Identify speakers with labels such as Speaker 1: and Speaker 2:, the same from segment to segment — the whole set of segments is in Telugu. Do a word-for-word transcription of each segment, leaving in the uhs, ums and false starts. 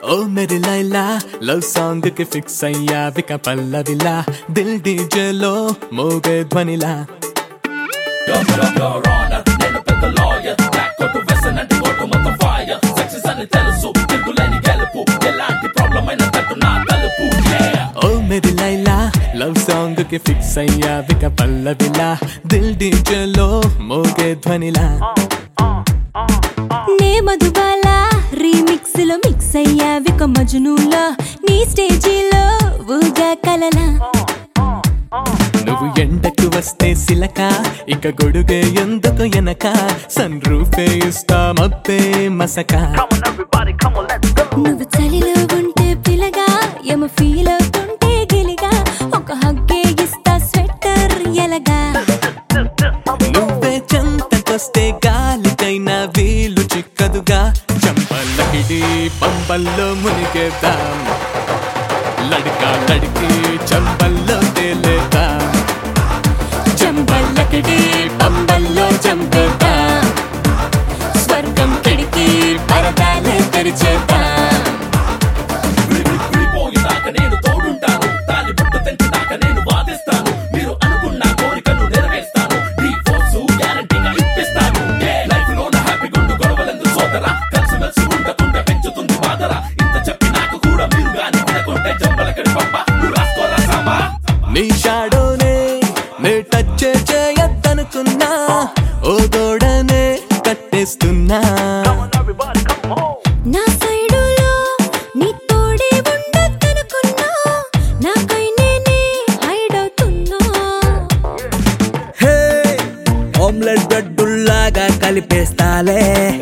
Speaker 1: ఓ మేరీ లైలా లవ్ సాంగ్ కి ఫిక్స్ అయ్యావిక పల్లవిలా దిల్ డీజేలో మోగే ధ్వనిలా ఓ మేరీ లైలా లవ్ సాంగ్ కి ఫిక్స్ అయ్యావిక పల్లవిలా దిల్ డీజేలో మోగే ధ్వనిలా
Speaker 2: నే మధుబాల రీమిక్స్ లో మిక్స్ అయ్యావిక మజ్నూలా నీ స్టేజీలో ఊగా కలలా
Speaker 1: నువ్వు ఎండకు వస్తే సిలక ఇక గొడుగే ఎందుకు ఎనక సన్ రూఫే ఇస్తా మబ్బే మసక
Speaker 2: నువ్వు చలిలో ఉంటే పిలగా ఎమ ఫీల్ అవుతుంటే గిలిగా ఒక హగ్గే ఇస్తా స్వెటర్ ఎలగా
Speaker 1: నువ్వే చెంతకొస్తే గాలికైనా వీలు చిక్కదుగా చంపలకిడి పంబల్లో మునిగేద్దాం లడికా లడికి చంపల్లో తేలేద్దాం చంపలకిడి పంబల్లో చంపేద్దాం స్వర్గం కిడికి పరదాలే తెరిచేద్దాం నీ షాడోనే నే టచ్ చేయద్దనుకున్నా ఓ గోడనే కట్టేస్తున్నా
Speaker 2: నా సైడులో నీ తోడే ఉండద్దనుకున్నా నాకై నేనే హైడ్ అవుతున్నా
Speaker 3: హే ఆమ్లెట్ బ్రెడ్డుల్లాగా కలిపేస్తాలే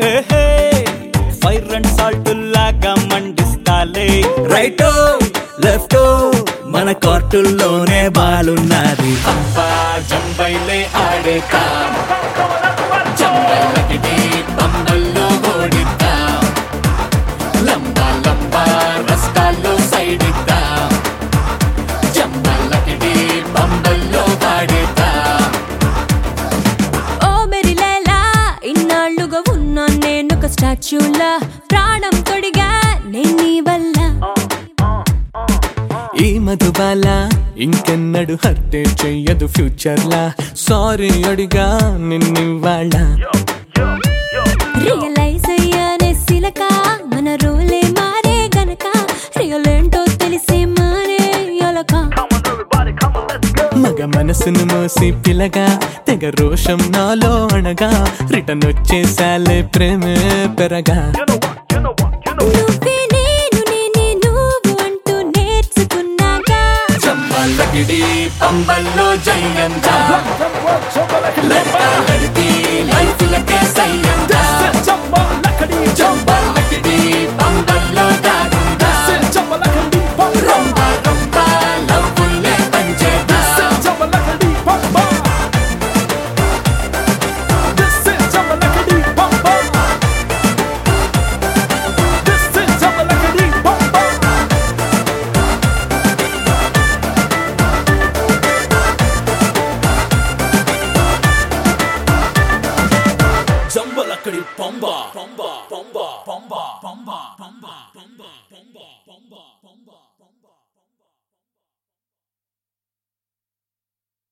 Speaker 4: ఫైర్ అండ్ సాల్ట్ లాగా మండిస్తాలే
Speaker 3: రైటో లెఫ్టో మన కోర్టుల్లోనే బాలున్నది
Speaker 1: అబ్బా జంబైలే ఆడేద్దాం జంబైలకిడి పంబల్లో ఓడిద్దాం లంబా లంబా రస్తాల్లో సైడ్ ఇద్దాం జంబైలకిడి పంబల్లో వాడేద్దాం
Speaker 2: ఓ మేరీ లైలా ఇన్నాళ్ళుగా ఉన్నా నేనొక స్టాచ్యూలా ప్రాణం తొడిగా నేను నీ వల్ల
Speaker 1: ఈ మధుబాల ఇంకెన్నడు హర్టే చెయ్యదు ఫ్యూచర్ లా సారీ అడిగా నిన్నివాళ్ళ
Speaker 2: రియలైజ్ అయ్యానే సిలక మన రోలే మారే గనక రియల్ ఏంటో తెలిసే మారే యొలక
Speaker 1: మగ మనసును మోసి పిలగా తెగ రోషం నాలో అనగా రిటర్న్ వచ్చేసాలే ప్రేమే పెరగా
Speaker 2: నువ్వే నేను నేనే నువ్వు అంటూ నేర్చుకున్నాగా
Speaker 1: చంపలకిడి పంబల్లో జయంగా